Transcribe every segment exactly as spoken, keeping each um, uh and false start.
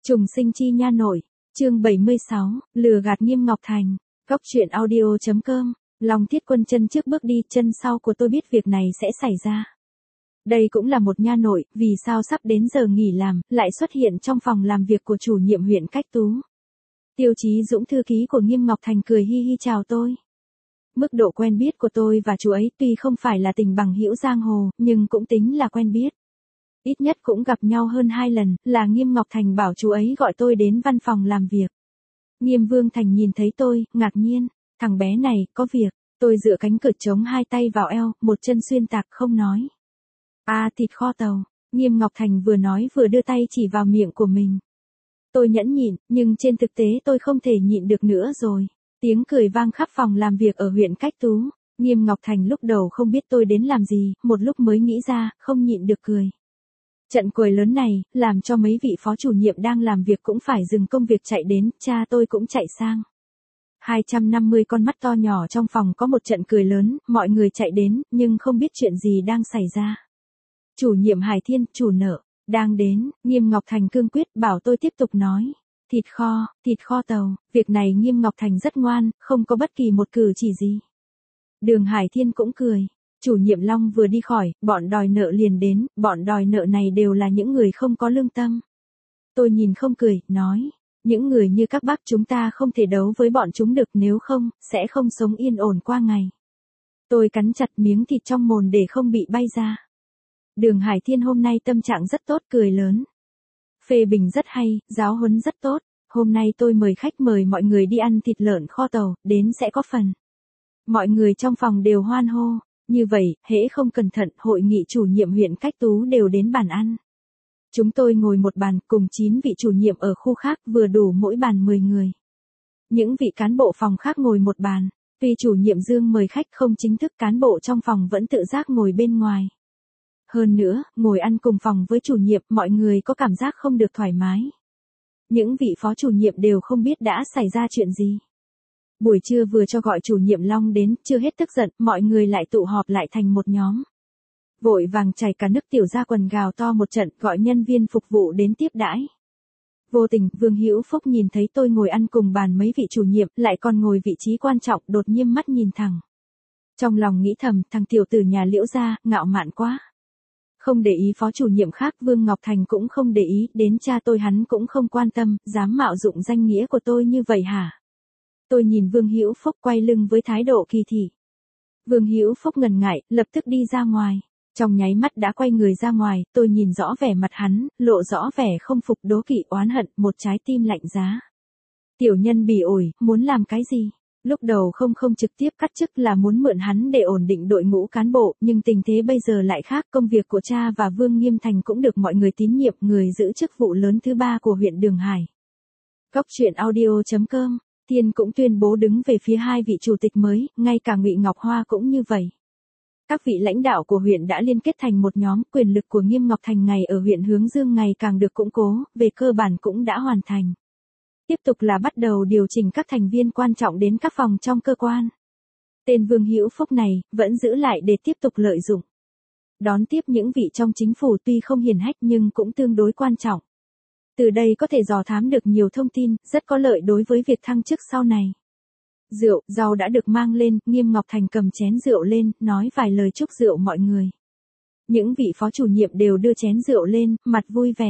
Trùng sinh chi nha nội, chương bảy mươi sáu, lừa gạt Nghiêm Ngọc Thành. Góc truyện audio.com, Long Thiết Quân chân trước bước đi, chân sau của tôi biết việc này sẽ xảy ra. Đây cũng là một nha nội, vì sao sắp đến giờ nghỉ làm, lại xuất hiện trong phòng làm việc của chủ nhiệm huyện Cách Tú. Tiêu Chí Dũng thư ký của Nghiêm Ngọc Thành cười hi hi chào tôi. Mức độ quen biết của tôi và chú ấy tuy không phải là tình bằng hữu giang hồ, nhưng cũng tính là quen biết. Ít nhất cũng gặp nhau hơn hai lần, là Nghiêm Ngọc Thành bảo chú ấy gọi tôi đến văn phòng làm việc. Nghiêm Vương Thành nhìn thấy tôi, ngạc nhiên, thằng bé này, có việc. Tôi dựa cánh cửa chống hai tay vào eo, một chân xuyên tạc không nói. À, thịt kho tàu. Nghiêm Ngọc Thành vừa nói vừa đưa tay chỉ vào miệng của mình. Tôi nhẫn nhịn, nhưng trên thực tế tôi không thể nhịn được nữa rồi. Tiếng cười vang khắp phòng làm việc ở huyện Cách Tú. Nghiêm Ngọc Thành lúc đầu không biết tôi đến làm gì, một lúc mới nghĩ ra, không nhịn được cười. Trận cười lớn này, làm cho mấy vị phó chủ nhiệm đang làm việc cũng phải dừng công việc chạy đến, cha tôi cũng chạy sang. hai trăm năm mươi con mắt to nhỏ trong phòng có một trận cười lớn, mọi người chạy đến, nhưng không biết chuyện gì đang xảy ra. Chủ nhiệm Hải Thiên, chủ nợ, đang đến, Nghiêm Ngọc Thành cương quyết bảo tôi tiếp tục nói. Thịt kho, thịt kho tàu, việc này Nghiêm Ngọc Thành rất ngoan, không có bất kỳ một cử chỉ gì. Đường Hải Thiên cũng cười. Chủ nhiệm Long vừa đi khỏi, bọn đòi nợ liền đến, bọn đòi nợ này đều là những người không có lương tâm. Tôi nhìn không cười, nói, những người như các bác chúng ta không thể đấu với bọn chúng được, nếu không, sẽ không sống yên ổn qua ngày. Tôi cắn chặt miếng thịt trong mồm để không bị bay ra. Đường Hải Thiên hôm nay tâm trạng rất tốt, cười lớn. Phê bình rất hay, giáo huấn rất tốt, hôm nay tôi mời khách mời mọi người đi ăn thịt lợn kho tàu, đến sẽ có phần. Mọi người trong phòng đều hoan hô. Như vậy, hễ không cẩn thận, hội nghị chủ nhiệm huyện Cách Tú đều đến bàn ăn. Chúng tôi ngồi một bàn cùng chín vị chủ nhiệm ở khu khác, vừa đủ mỗi bàn mười người. Những vị cán bộ phòng khác ngồi một bàn. Tuy chủ nhiệm Dương mời khách không chính thức, cán bộ trong phòng vẫn tự giác ngồi bên ngoài. Hơn nữa, ngồi ăn cùng phòng với chủ nhiệm, mọi người có cảm giác không được thoải mái. Những vị phó chủ nhiệm đều không biết đã xảy ra chuyện gì. Buổi trưa vừa cho gọi chủ nhiệm Long đến, chưa hết tức giận, mọi người lại tụ họp lại thành một nhóm. Vội vàng chảy cả nước tiểu ra quần, gào to một trận, gọi nhân viên phục vụ đến tiếp đãi. Vô tình, Vương Hữu Phúc nhìn thấy tôi ngồi ăn cùng bàn mấy vị chủ nhiệm, lại còn ngồi vị trí quan trọng, đột nhiên mắt nhìn thẳng. Trong lòng nghĩ thầm, thằng tiểu tử nhà Liễu gia, ngạo mạn quá. Không để ý phó chủ nhiệm khác, Vương Ngọc Thành cũng không để ý, đến cha tôi hắn cũng không quan tâm, dám mạo dụng danh nghĩa của tôi như vậy hả? Tôi nhìn Vương Hữu Phúc quay lưng với thái độ kỳ thị. Vương Hữu Phúc ngần ngại, lập tức đi ra ngoài. Trong nháy mắt đã quay người ra ngoài, tôi nhìn rõ vẻ mặt hắn, lộ rõ vẻ không phục, đố kỵ, oán hận, một trái tim lạnh giá. Tiểu nhân bỉ ổi, muốn làm cái gì? Lúc đầu không không trực tiếp cắt chức là muốn mượn hắn để ổn định đội ngũ cán bộ, nhưng tình thế bây giờ lại khác, công việc của cha và Vương Nghiêm Thành cũng được mọi người tín nhiệm, người giữ chức vụ lớn thứ ba của huyện Đường Hải. Góc truyện audio.com, Thiên cũng tuyên bố đứng về phía hai vị chủ tịch mới, ngay cả Ngụy Ngọc Hoa cũng như vậy. Các vị lãnh đạo của huyện đã liên kết thành một nhóm, quyền lực của Nghiêm Ngọc Thành ngày ở huyện Hướng Dương ngày càng được củng cố, về cơ bản cũng đã hoàn thành. Tiếp tục là bắt đầu điều chỉnh các thành viên quan trọng đến các phòng trong cơ quan. Tên Vương Hữu Phúc này, vẫn giữ lại để tiếp tục lợi dụng. Đón tiếp những vị trong chính phủ tuy không hiển hách nhưng cũng tương đối quan trọng. Từ đây có thể dò thám được nhiều thông tin, rất có lợi đối với việc thăng chức sau này. Rượu, rau đã được mang lên, Nghiêm Ngọc Thành cầm chén rượu lên, nói vài lời chúc rượu mọi người. Những vị phó chủ nhiệm đều đưa chén rượu lên, mặt vui vẻ.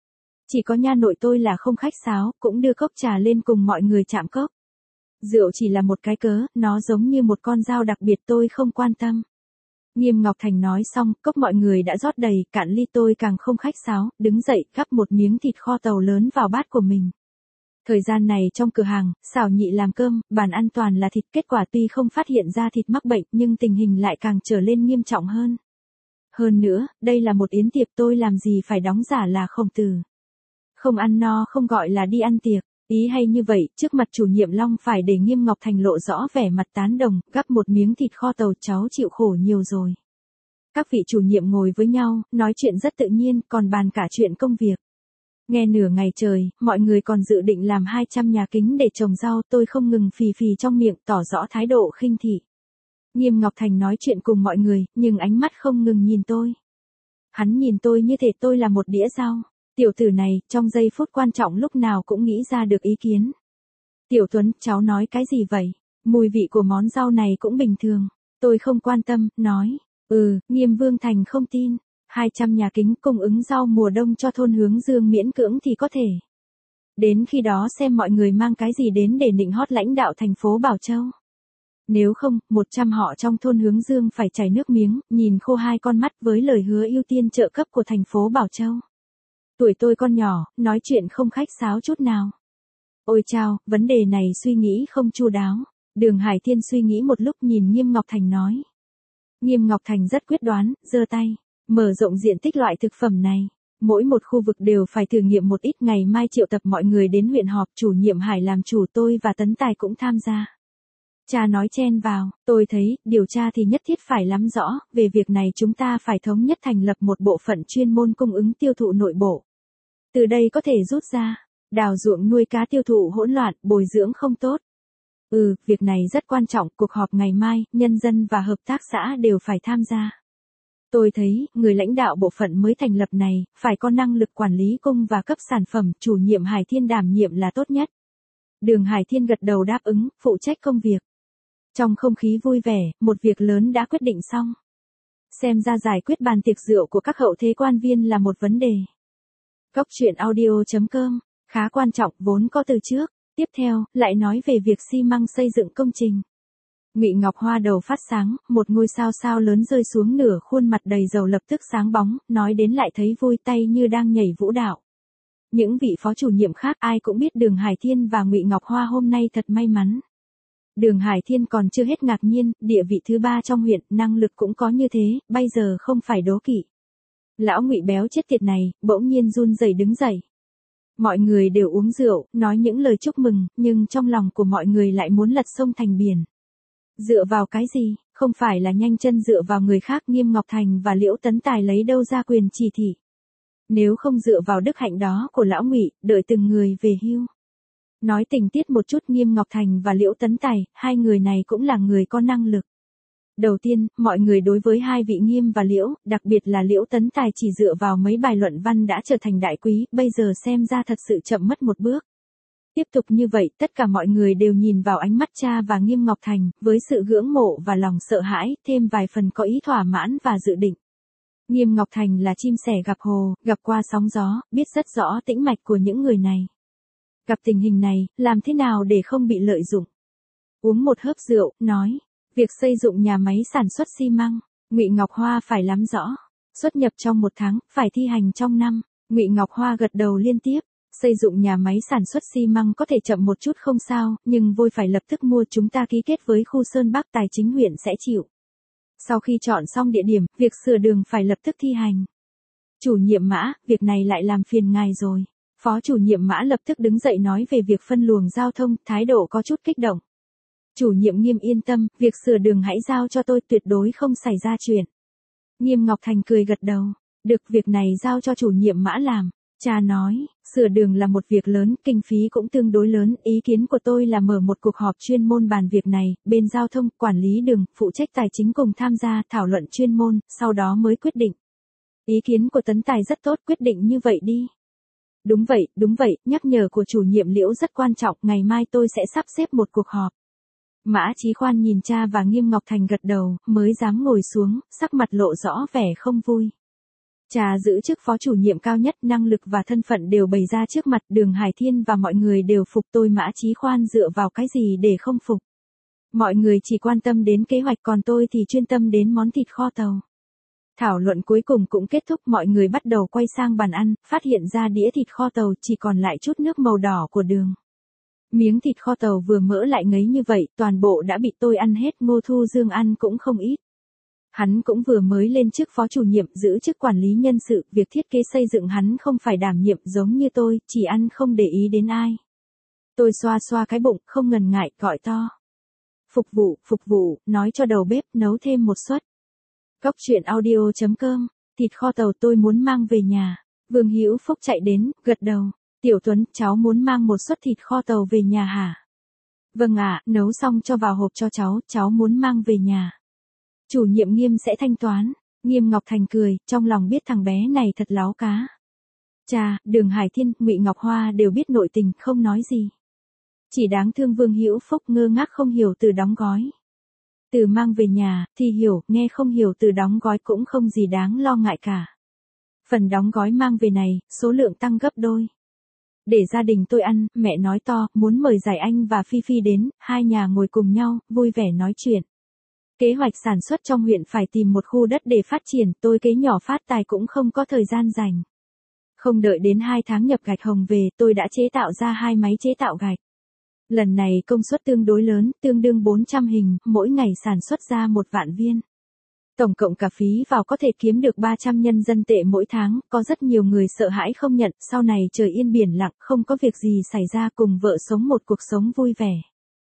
Chỉ có nha nội tôi là không khách sáo, cũng đưa cốc trà lên cùng mọi người chạm cốc. Rượu chỉ là một cái cớ, nó giống như một con dao đặc biệt, tôi không quan tâm. Nghiêm Ngọc Thành nói xong, cốc mọi người đã rót đầy, cạn ly, tôi càng không khách sáo, đứng dậy, gắp một miếng thịt kho tàu lớn vào bát của mình. Thời gian này trong cửa hàng, xảo nhị làm cơm, bàn ăn toàn là thịt, kết quả tuy không phát hiện ra thịt mắc bệnh, nhưng tình hình lại càng trở lên nghiêm trọng hơn. Hơn nữa, đây là một yến tiệc, tôi làm gì phải đóng giả là Khổng Tử. Không ăn no không gọi là đi ăn tiệc. Ý hay như vậy, trước mặt chủ nhiệm Long phải để Nghiêm Ngọc Thành lộ rõ vẻ mặt tán đồng, gắp một miếng thịt kho tàu, cháu chịu khổ nhiều rồi. Các vị chủ nhiệm ngồi với nhau, nói chuyện rất tự nhiên, còn bàn cả chuyện công việc. Nghe nửa ngày trời, mọi người còn dự định làm hai trăm nhà kính để trồng rau, tôi không ngừng phì phì trong miệng, tỏ rõ thái độ khinh thị. Nghiêm Ngọc Thành nói chuyện cùng mọi người, nhưng ánh mắt không ngừng nhìn tôi. Hắn nhìn tôi như thể tôi là một đĩa rau. Tiểu tử này, trong giây phút quan trọng lúc nào cũng nghĩ ra được ý kiến. Tiểu Tuấn, cháu nói cái gì vậy? Mùi vị của món rau này cũng bình thường. Tôi không quan tâm, nói. Ừ, Nghiêm Vương Thành không tin. hai trăm nhà kính cung ứng rau mùa đông cho thôn Hướng Dương miễn cưỡng thì có thể. Đến khi đó xem mọi người mang cái gì đến để nịnh hót lãnh đạo thành phố Bảo Châu. Nếu không, một trăm họ trong thôn Hướng Dương phải chảy nước miếng, nhìn khô hai con mắt với lời hứa ưu tiên trợ cấp của thành phố Bảo Châu. Tuổi tôi con nhỏ, nói chuyện không khách sáo chút nào. Ôi chao, vấn đề này suy nghĩ không chu đáo. Đường Hải Thiên suy nghĩ một lúc nhìn Nghiêm Ngọc Thành nói. Nghiêm Ngọc Thành rất quyết đoán, giơ tay, mở rộng diện tích loại thực phẩm này. Mỗi một khu vực đều phải thử nghiệm một ít, ngày mai triệu tập mọi người đến huyện họp, chủ nhiệm Hải làm chủ, tôi và Tấn Tài cũng tham gia. Cha nói chen vào, tôi thấy, điều tra thì nhất thiết phải nắm rõ, về việc này chúng ta phải thống nhất thành lập một bộ phận chuyên môn cung ứng tiêu thụ nội bộ. Từ đây có thể rút ra, đào ruộng nuôi cá tiêu thụ hỗn loạn, bồi dưỡng không tốt. Ừ, việc này rất quan trọng, cuộc họp ngày mai, nhân dân và hợp tác xã đều phải tham gia. Tôi thấy, người lãnh đạo bộ phận mới thành lập này, phải có năng lực quản lý cung và cấp sản phẩm, chủ nhiệm Hải Thiên đảm nhiệm là tốt nhất. Đường Hải Thiên gật đầu đáp ứng, phụ trách công việc. Trong không khí vui vẻ, một việc lớn đã quyết định xong. Xem ra giải quyết bàn tiệc rượu của các hậu thế quan viên là một vấn đề. Góc truyện audio chấm com, khá quan trọng, vốn có từ trước. Tiếp theo, lại nói về việc xi măng xây dựng công trình. Ngụy Ngọc Hoa đầu phát sáng, một ngôi sao sao lớn rơi xuống, nửa khuôn mặt đầy dầu lập tức sáng bóng, nói đến lại thấy vui, tay như đang nhảy vũ đạo. Những vị phó chủ nhiệm khác ai cũng biết Đường Hải Thiên và Ngụy Ngọc Hoa hôm nay thật may mắn. Đường Hải Thiên còn chưa hết ngạc nhiên, địa vị thứ ba trong huyện, năng lực cũng có như thế, bây giờ không phải đố kỵ. Lão Ngụy béo chết tiệt này, bỗng nhiên run rẩy đứng dậy. Mọi người đều uống rượu, nói những lời chúc mừng, nhưng trong lòng của mọi người lại muốn lật sông thành biển. Dựa vào cái gì, không phải là nhanh chân dựa vào người khác, Nghiêm Ngọc Thành và Liễu Tấn Tài lấy đâu ra quyền chỉ thị. Nếu không dựa vào đức hạnh đó của lão Ngụy, đợi từng người về hưu. Nói tình tiết một chút, Nghiêm Ngọc Thành và Liễu Tấn Tài, hai người này cũng là người có năng lực. Đầu tiên, mọi người đối với hai vị Nghiêm và Liễu, đặc biệt là Liễu Tấn Tài chỉ dựa vào mấy bài luận văn đã trở thành đại quý, bây giờ xem ra thật sự chậm mất một bước. Tiếp tục như vậy, tất cả mọi người đều nhìn vào ánh mắt cha và Nghiêm Ngọc Thành, với sự ngưỡng mộ và lòng sợ hãi, thêm vài phần có ý thỏa mãn và dự định. Nghiêm Ngọc Thành là chim sẻ gặp hồ, gặp qua sóng gió, biết rất rõ tĩnh mạch của những người này. Gặp tình hình này, làm thế nào để không bị lợi dụng? Uống một hớp rượu, nói, việc xây dựng nhà máy sản xuất xi măng, Ngụy Ngọc Hoa phải nắm rõ. Xuất nhập trong một tháng, phải thi hành trong năm. Ngụy Ngọc Hoa gật đầu liên tiếp. Xây dựng nhà máy sản xuất xi măng có thể chậm một chút không sao, nhưng vôi phải lập tức mua, chúng ta ký kết với khu Sơn Bắc, tài chính huyện sẽ chịu. Sau khi chọn xong địa điểm, việc sửa đường phải lập tức thi hành. Chủ nhiệm Mã, việc này lại làm phiền ngài rồi. Phó chủ nhiệm Mã lập tức đứng dậy nói về việc phân luồng giao thông, thái độ có chút kích động. Chủ nhiệm Nghiêm yên tâm, việc sửa đường hãy giao cho tôi, tuyệt đối không xảy ra chuyện. Nghiêm Ngọc Thành cười gật đầu, được, việc này giao cho chủ nhiệm Mã làm. Cha nói, sửa đường là một việc lớn, kinh phí cũng tương đối lớn, ý kiến của tôi là mở một cuộc họp chuyên môn bàn việc này, bên giao thông, quản lý đường, phụ trách tài chính cùng tham gia, thảo luận chuyên môn, sau đó mới quyết định. Ý kiến của Tấn Tài rất tốt, quyết định như vậy đi. Đúng vậy, đúng vậy, nhắc nhở của chủ nhiệm Liễu rất quan trọng, ngày mai tôi sẽ sắp xếp một cuộc họp. Mã Chí Khoan nhìn cha và Nghiêm Ngọc Thành gật đầu, mới dám ngồi xuống, sắc mặt lộ rõ vẻ không vui. Cha giữ chức phó chủ nhiệm cao nhất, năng lực và thân phận đều bày ra trước mặt, Đường Hải Thiên và mọi người đều phục, tôi Mã Chí Khoan dựa vào cái gì để không phục. Mọi người chỉ quan tâm đến kế hoạch, còn tôi thì chuyên tâm đến món thịt kho tàu. Thảo luận cuối cùng cũng kết thúc, mọi người bắt đầu quay sang bàn ăn, phát hiện ra đĩa thịt kho tàu chỉ còn lại chút nước màu đỏ của đường. Miếng thịt kho tàu vừa mỡ lại ngấy như vậy, toàn bộ đã bị tôi ăn hết, Ngô Thu Dương ăn cũng không ít. Hắn cũng vừa mới lên chức phó chủ nhiệm, giữ chức quản lý nhân sự, việc thiết kế xây dựng hắn không phải đảm nhiệm, giống như tôi, chỉ ăn không để ý đến ai. Tôi xoa xoa cái bụng, không ngần ngại, gọi to. Phục vụ, phục vụ, nói cho đầu bếp, nấu thêm một suất. Góc truyện audio chấm com, thịt kho tàu tôi muốn mang về nhà. Vương Hữu Phúc chạy đến, gật đầu. Tiểu Tuấn, cháu muốn mang một suất thịt kho tàu về nhà hả? Vâng ạ, nấu xong cho vào hộp cho cháu, cháu muốn mang về nhà. Chủ nhiệm Nghiêm sẽ thanh toán. Nghiêm Ngọc Thành cười, trong lòng biết thằng bé này thật láo cá. Cha, Đường Hải Thiên, Ngụy Ngọc Hoa đều biết nội tình, không nói gì. Chỉ đáng thương Vương Hữu Phúc ngơ ngác không hiểu từ đóng gói. Từ mang về nhà, thì hiểu, nghe không hiểu từ đóng gói cũng không gì đáng lo ngại cả. Phần đóng gói mang về này, số lượng tăng gấp đôi. Để gia đình tôi ăn, mẹ nói to, muốn mời Giải Anh và Phi Phi đến, hai nhà ngồi cùng nhau, vui vẻ nói chuyện. Kế hoạch sản xuất trong huyện phải tìm một khu đất để phát triển, tôi kế nhỏ phát tài cũng không có thời gian dành. Không đợi đến hai tháng nhập gạch hồng về, tôi đã chế tạo ra hai máy chế tạo gạch. Lần này công suất tương đối lớn, tương đương bốn trăm hình, mỗi ngày sản xuất ra một vạn viên. Tổng cộng cả phí vào có thể kiếm được ba trăm nhân dân tệ mỗi tháng, có rất nhiều người sợ hãi không nhận, sau này trời yên biển lặng, không có việc gì xảy ra cùng vợ sống một cuộc sống vui vẻ.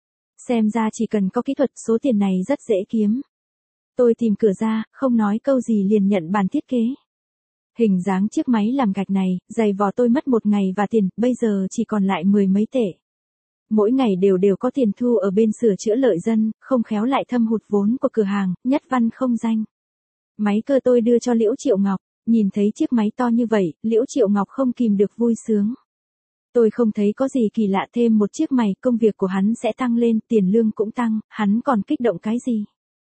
Xem ra chỉ cần có kỹ thuật số tiền này rất dễ kiếm. Tôi tìm cửa ra, không nói câu gì liền nhận bản thiết kế. Hình dáng chiếc máy làm gạch này, giày vò tôi mất một ngày và tiền, bây giờ chỉ còn lại mười mấy tệ. Mỗi ngày đều đều có tiền thu ở bên sửa chữa lợi dân, không khéo lại thâm hụt vốn của cửa hàng, nhất văn không danh. Máy cơ tôi đưa cho Liễu Triệu Ngọc, nhìn thấy chiếc máy to như vậy, Liễu Triệu Ngọc không kìm được vui sướng. Tôi không thấy có gì kỳ lạ, thêm một chiếc máy, công việc của hắn sẽ tăng lên, tiền lương cũng tăng, hắn còn kích động cái gì.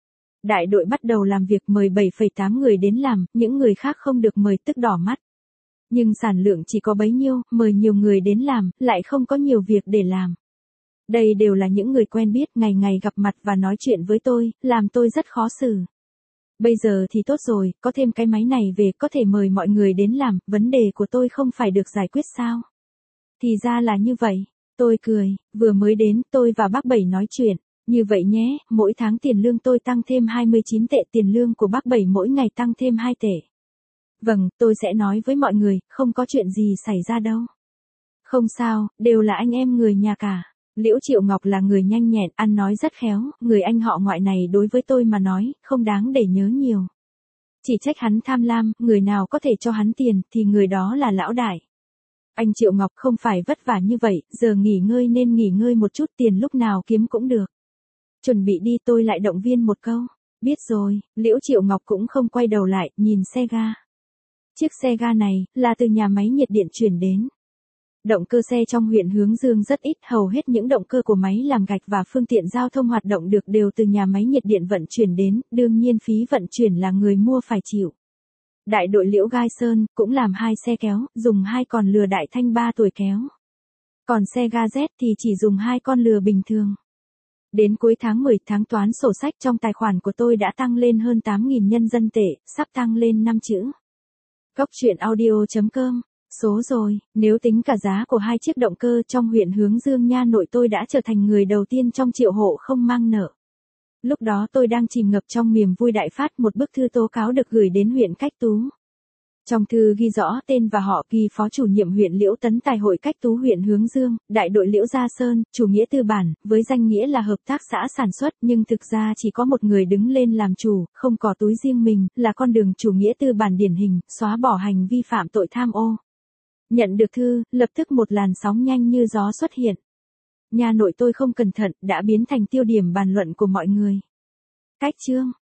Đại đội bắt đầu làm việc, mời bảy phẩy tám người đến làm, những người khác không được mời tức đỏ mắt. Nhưng sản lượng chỉ có bấy nhiêu, mời nhiều người đến làm, lại không có nhiều việc để làm. Đây đều là những người quen biết, ngày ngày gặp mặt và nói chuyện với tôi, làm tôi rất khó xử. Bây giờ thì tốt rồi, có thêm cái máy này về, có thể mời mọi người đến làm, vấn đề của tôi không phải được giải quyết sao? Thì ra là như vậy, tôi cười, vừa mới đến, tôi và bác Bảy nói chuyện, như vậy nhé, mỗi tháng tiền lương tôi tăng thêm hai mươi chín tệ, tiền lương của bác Bảy mỗi ngày tăng thêm hai tệ. Vâng, tôi sẽ nói với mọi người, không có chuyện gì xảy ra đâu. Không sao, đều là anh em người nhà cả. Liễu Triệu Ngọc là người nhanh nhẹn, ăn nói rất khéo, người anh họ ngoại này đối với tôi mà nói, không đáng để nhớ nhiều. Chỉ trách hắn tham lam, người nào có thể cho hắn tiền, thì người đó là lão đại. Anh Triệu Ngọc không phải vất vả như vậy, giờ nghỉ ngơi nên nghỉ ngơi một chút, tiền lúc nào kiếm cũng được. Chuẩn bị đi, tôi lại động viên một câu. Biết rồi, Liễu Triệu Ngọc cũng không quay đầu lại, nhìn xe ga. Chiếc xe ga này, là từ nhà máy nhiệt điện chuyển đến. Động cơ xe trong huyện Hướng Dương rất ít, hầu hết những động cơ của máy làm gạch và phương tiện giao thông hoạt động được đều từ nhà máy nhiệt điện vận chuyển đến, đương nhiên phí vận chuyển là người mua phải chịu. Đại đội Liễu Gai Sơn cũng làm hai xe kéo, dùng hai con lừa đại thanh ba tuổi kéo. Còn xe ga Z thì chỉ dùng hai con lừa bình thường. Đến cuối tháng mười, tháng toán sổ sách trong tài khoản của tôi đã tăng lên hơn tám nghìn nhân dân tệ, sắp tăng lên năm chữ. Góc truyện audio chấm com. Số rồi, nếu tính cả giá của hai chiếc động cơ trong huyện Hướng Dương nha nội, tôi đã trở thành người đầu tiên trong triệu hộ không mang nợ. Lúc đó tôi đang chìm ngập trong niềm vui đại phát, một bức thư tố cáo được gửi đến huyện Cách Tú. Trong thư ghi rõ tên và họ, ghi phó chủ nhiệm huyện Liễu Tấn Tài hội Cách Tú huyện Hướng Dương, đại đội Liễu Gia Sơn, chủ nghĩa tư bản, với danh nghĩa là hợp tác xã sản xuất, nhưng thực ra chỉ có một người đứng lên làm chủ, không có túi riêng mình, là con đường chủ nghĩa tư bản điển hình, xóa bỏ hành vi phạm tội tham ô. Nhận được thư, lập tức một làn sóng nhanh như gió xuất hiện. Nhà nội tôi không cẩn thận, đã biến thành tiêu điểm bàn luận của mọi người. Cách chương